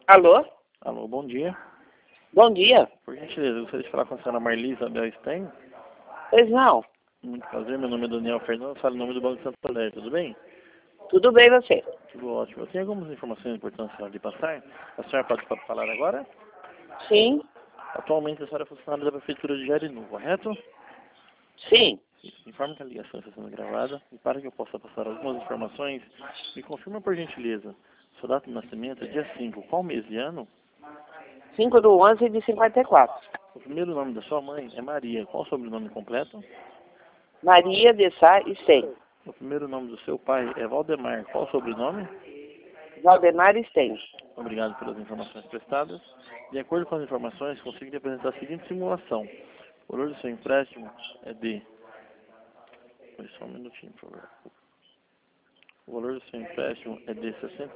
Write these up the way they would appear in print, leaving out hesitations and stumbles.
Alô? Alô, bom dia. Bom dia. Por gentileza, eu gostaria de falar com a senhora Marli Isabel Stein. Pois não. Muito prazer, meu nome é Daniel Fernando, falo em nome do Banco Santander, tudo bem? Tudo bem você? Tudo ótimo. Eu tenho algumas informações importantes para lhe passar. A senhora pode falar agora? Sim. Atualmente a senhora é funcionária da Prefeitura de Jarinu, correto? Sim. Informe que a ligação está sendo gravada e para que eu possa passar algumas informações, me confirma por gentileza. Sua data de nascimento é dia 5, qual mês e ano? 5/11 de 54. O primeiro nome da sua mãe é Maria, qual o sobrenome completo? Maria de Sá e Sten. O primeiro nome do seu pai é Valdemar, qual o sobrenome? Valdemar Sten. Obrigado pelas informações prestadas. De acordo com as informações, consigo lhe apresentar a seguinte simulação. O valor do seu empréstimo é de... Só um minutinho, por favor. O valor do seu empréstimo é de R$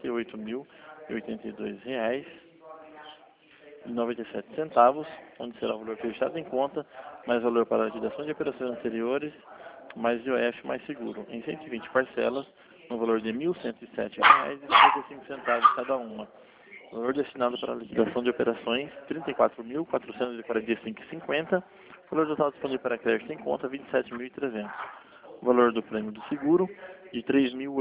68.082,97, onde será o valor acreditado em conta, mais valor para a liquidação de operações anteriores, mais IOF mais seguro, em 120 parcelas, no valor de R$ 1.107,55 cada uma. O valor destinado para a liquidação de operações, R$ 34.445,50. O valor total disponível para crédito em conta, R$ 27.300. O valor do prêmio do seguro, de R$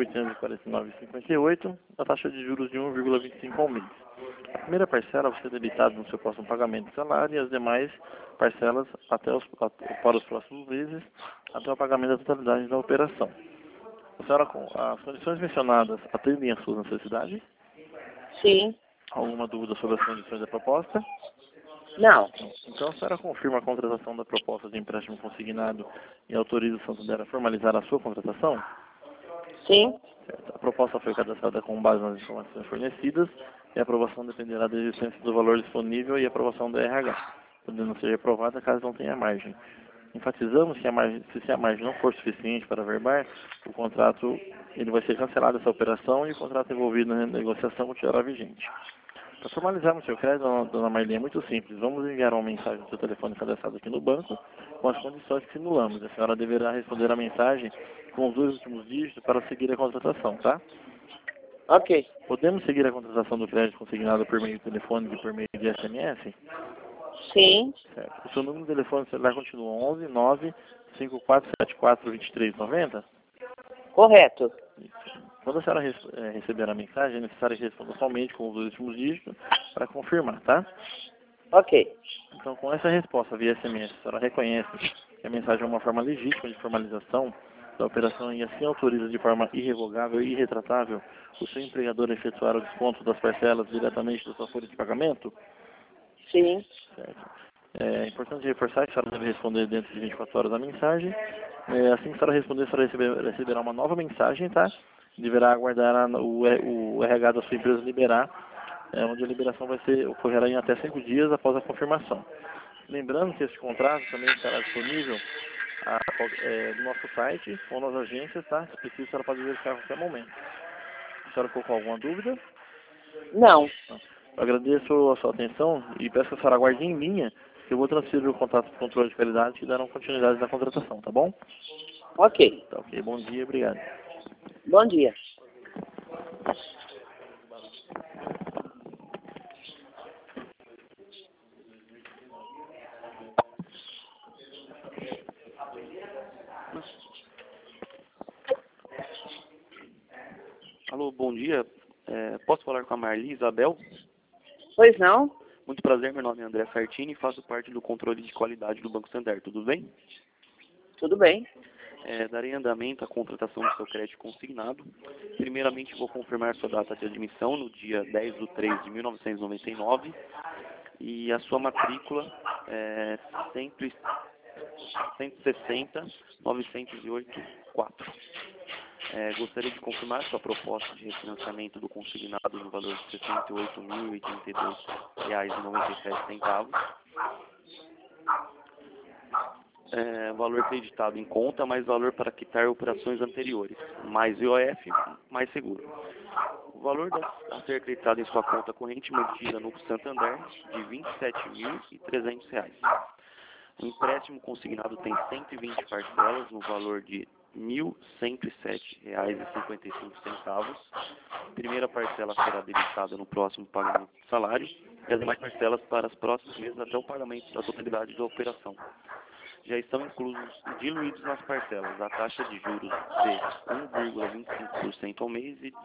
3.849,58. A taxa de juros de 1,25 ao mês. A primeira parcela vai ser debitada no seu próximo pagamento de salário e as demais parcelas para os próximos meses, até o pagamento da totalidade da operação. A senhora, as condições mencionadas atendem às suas necessidades? Sim. Alguma dúvida sobre as condições da proposta? Não. Então a senhora confirma a contratação da proposta de empréstimo consignado e autoriza o Santander a formalizar a sua contratação? Sim. Certo. A proposta foi cadastrada com base nas informações fornecidas e a aprovação dependerá da existência do valor disponível e aprovação do RH, podendo ser aprovada caso não tenha margem. Enfatizamos que se a margem não for suficiente para averbar, o contrato ele vai ser cancelado essa operação e o contrato envolvido na negociação continuará vigente. Para formalizarmos seu crédito, dona Marli, é muito simples. Vamos enviar uma mensagem no seu telefone cadastrado aqui no banco com as condições que simulamos. A senhora deverá responder a mensagem com os 2 últimos dígitos para seguir a contratação, tá? Ok. Podemos seguir a contratação do crédito consignado por meio telefônico e por meio de SMS? Sim. Certo. O seu número de telefone celular continua 11 9 5474 2390? Correto. Quando a senhora receber a mensagem, é necessário que responda somente com os 2 últimos dígitos para confirmar, tá? Ok. Então, com essa resposta via SMS, a senhora reconhece que a mensagem é uma forma legítima de formalização da operação e assim autoriza de forma irrevogável e irretratável o seu empregador a efetuar o desconto das parcelas diretamente da sua folha de pagamento? Sim. Certo. É importante reforçar que a senhora deve responder dentro de 24 horas a mensagem. Assim que a senhora responder, a senhora receberá uma nova mensagem, tá? Deverá aguardar o RH da sua empresa liberar, onde a liberação ocorrerá em até 5 dias após a confirmação. Lembrando que este contrato também estará disponível no nosso site ou nas agências, tá? Se preciso, a senhora pode verificar a qualquer momento. A senhora ficou com alguma dúvida? Não. Eu agradeço a sua atenção e peço que a senhora aguarde em linha, que eu vou transferir o contato de controle de qualidade que darão continuidade na contratação, tá bom? Ok. Tá ok, bom dia, obrigado. Bom dia. Alô, bom dia. Posso falar com a Marli Isabel? Pois não? Muito prazer, meu nome é André Sartini e faço parte do controle de qualidade do Banco Santander. Tudo bem? Tudo bem. Darei andamento à contratação do seu crédito consignado. Primeiramente, vou confirmar sua data de admissão no dia 10/3/1999 e a sua matrícula é 160.908.4. Gostaria de confirmar sua proposta de refinanciamento do consignado no valor de R$ 68.082,97. Valor creditado em conta, mais valor para quitar operações anteriores, mais IOF, mais seguro. O valor a ser acreditado em sua conta corrente mantida no Santander de R$ 27.300. O empréstimo consignado tem 120 parcelas no valor de R$ 1.107,55. Primeira parcela será debitada no próximo pagamento do salário e as demais parcelas para os próximos meses até o pagamento da totalidade da operação. Já estão inclusos e diluídos nas parcelas a taxa de juros de 1,25% ao mês e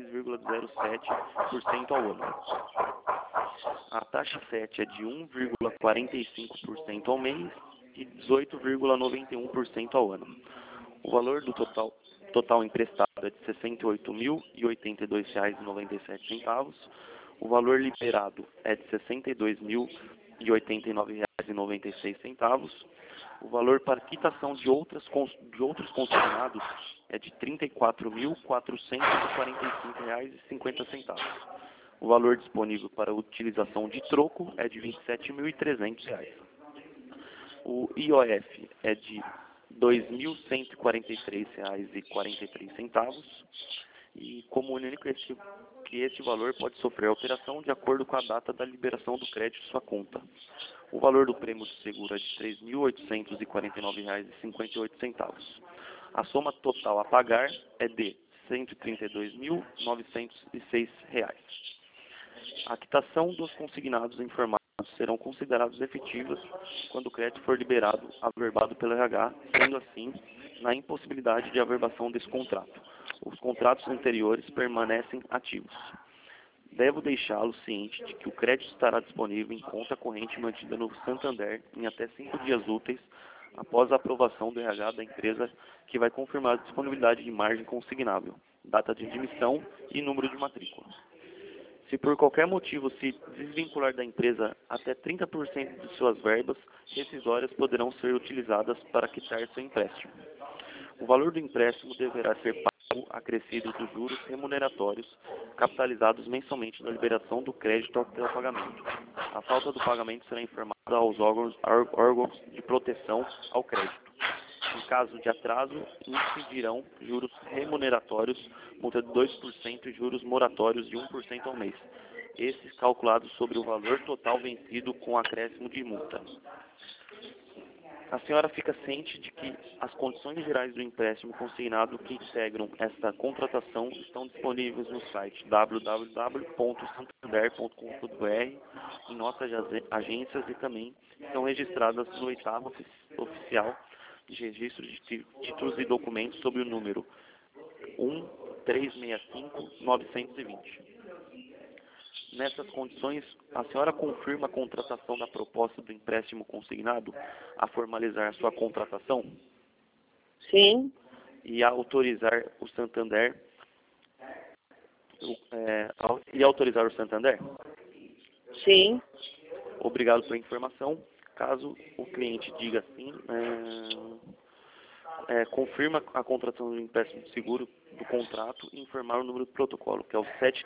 16,07% ao ano. A taxa 7 é de 1,45% ao mês e 18,91% ao ano. O valor do total emprestado é de R$ 68.082,97. O valor liberado é de R$ 62.089,96. O valor para quitação de outros consignados é de R$ 34.445,50. O valor disponível para utilização de troco é de R$ 27.300. O IOF é de R$ 2.143,43. E comunica que este valor pode sofrer alteração de acordo com a data da liberação do crédito de sua conta. O valor do prêmio de seguro é de R$ 3.849,58. A soma total a pagar é de R$ 132.906. A quitação dos consignados informados serão considerados efetivas quando o crédito for liberado, averbado pelo RH, sendo assim, na impossibilidade de averbação desse contrato. Os contratos anteriores permanecem ativos. Devo deixá-lo ciente de que o crédito estará disponível em conta corrente mantida no Santander em até 5 dias úteis após a aprovação do RH da empresa, que vai confirmar a disponibilidade de margem consignável, data de admissão e número de matrícula. Se por qualquer motivo se desvincular da empresa, até 30% de suas verbas rescisórias poderão ser utilizadas para quitar seu empréstimo. O valor do empréstimo deverá ser pago acrescido dos juros remuneratórios capitalizados mensalmente na liberação do crédito até o pagamento. A falta do pagamento será informada aos órgãos de proteção ao crédito. Em caso de atraso, incidirão juros remuneratórios, multa de 2% e juros moratórios de 1% ao mês. Esses calculados sobre o valor total vencido com acréscimo de multa. A senhora fica ciente de que as condições gerais do empréstimo consignado que integram esta contratação estão disponíveis no site www.santander.com.br, em nossas agências, e também estão registradas no 8º oficial de registro de títulos e documentos sob o número 1365920. Nessas condições, a senhora confirma a contratação da proposta do empréstimo consignado a formalizar a sua contratação Sim, e a autorizar o Santander autorizar o Santander? sim, Obrigado pela informação. Caso o cliente diga sim, confirma a contratação do empréstimo de seguro do contrato e informar o número do protocolo, que é o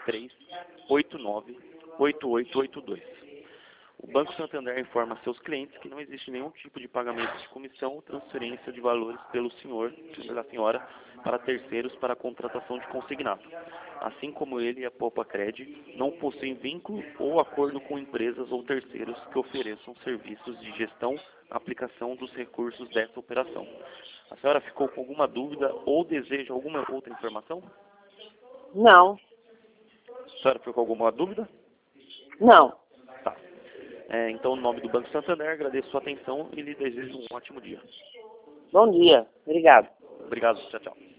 73898882. O Banco Santander informa seus clientes que não existe nenhum tipo de pagamento de comissão ou transferência de valores pela senhora para terceiros para a contratação de consignado. Assim como ele e a Poupa-Cred não possuem vínculo ou acordo com empresas ou terceiros que ofereçam serviços de gestão, aplicação dos recursos dessa operação. A senhora ficou com alguma dúvida ou deseja alguma outra informação? não, A senhora ficou com alguma dúvida? não. Tá. Então, no nome do Banco Santander, agradeço sua atenção e lhe desejo um ótimo dia. Bom dia, obrigado. Obrigado, tchau, tchau.